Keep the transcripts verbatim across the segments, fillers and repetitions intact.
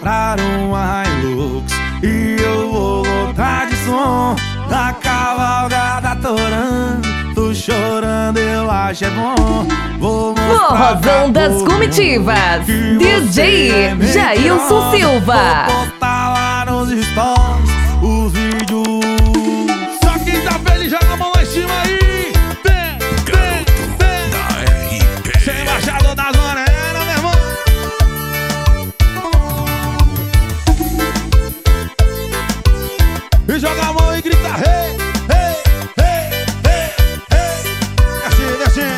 comprar uma Hilux e eu vou lotar de som. A cavalgada torando, tô chorando, eu acho é bom. Vou Forrozão das Comitivas, D J Jailson Silva. Vou postar lá nos stories os vídeos. Só quem tá feliz joga a mão lá em cima aí. Vem, vem, vem. Sem embaixador das morenas, meu irmão. E joga a mão e grita hey, hey, hey, hey, hey. Desce, desce.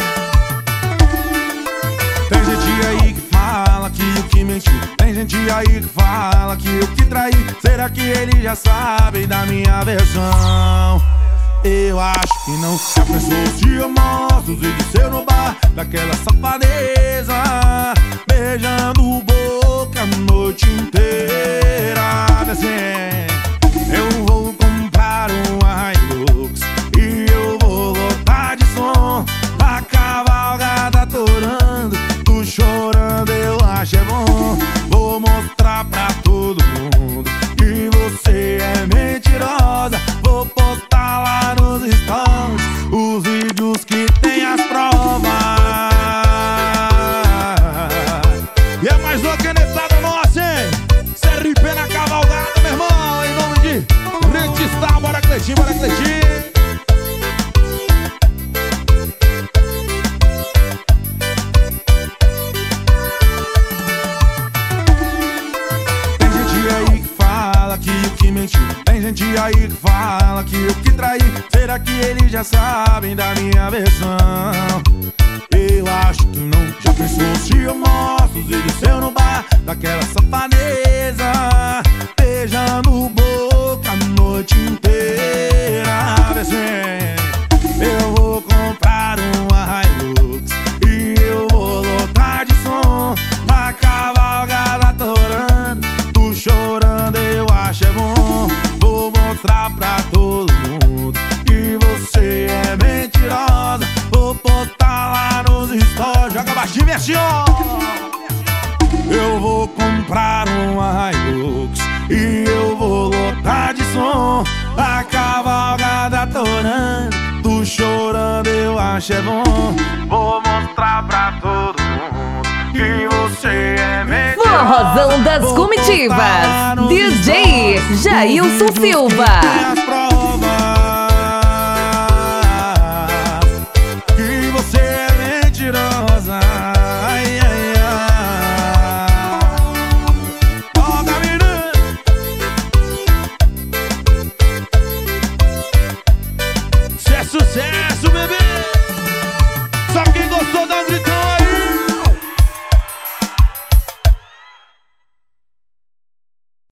Tem gente aí que fala que eu que menti. Tem gente aí que fala que eu que traí. Será que eles já sabem da minha versão? Eu acho que não. Já pensou se eu mostro os vídeos seu no bar daquela safadeza, beijando boca a noite inteira. Assim, eu vou comprar uma Hilux e eu vou lotar de som. A cavalgada torando, tu chorando, eu acho é bom. Vou mostrar pra todo mundo que você é mentirosa. Vou postar lá nos stories os vídeos que tem as provas. E é mais uma canetada nossa, hein? C R P na cavalgada, meu irmão. Em nome de Rentistar, bora Cleitinho, bora Cleitinho. Tem gente aí que fala que eu que menti. Tem gente aí que fala que eu que traí. Será que eles já sabem da minha versão? Eu acho que não. Já pensou se eu mostro os vídeos seu no bar daquela safadeza, beijando boca a noite inteira? Assim, eu vou comprar uma Hilux e eu vou lotar de som. A cavalgada torando, tu chorando, eu acho é bom. Vou mostrar pra todo mundo que você é mentirosa. Vou postar lá nos stories. Joga baixinho, mexe, ó. Eu vou comprar uma Hilux e eu vou lotar de som. A cavalgada torando, tu chorando, eu acho é bom. Vou mostrar pra todo mundo que você é mentirosa. Forrozão das Comitivas, D J Jailson Silva. Que você é mentirosa. Ai, ai, ai. Toca, menina. Isso é sucesso.